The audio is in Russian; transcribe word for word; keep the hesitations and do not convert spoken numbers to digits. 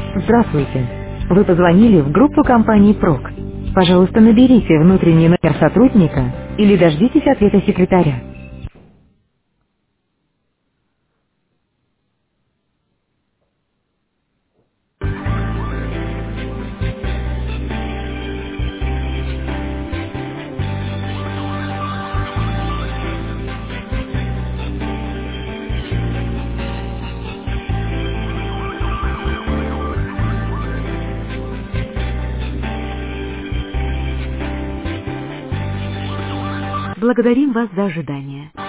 Здравствуйте. Вы позвонили в группу компании ПРОК. Пожалуйста, наберите внутренний номер сотрудника или дождитесь ответа секретаря. Благодарим вас за ожидание.